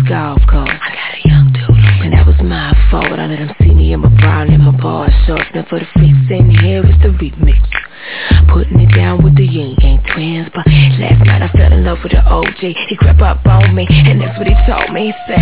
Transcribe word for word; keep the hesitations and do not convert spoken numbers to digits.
golf course. I got a young dude, and that was my fault. I let him see me in my brown and my bar shorts. Now for the freaks in here, it's the remix. Putting it down with the Yin Yang Twins. But last night I fell in love with the O G. He crept up on me, and that's what he told me. He said,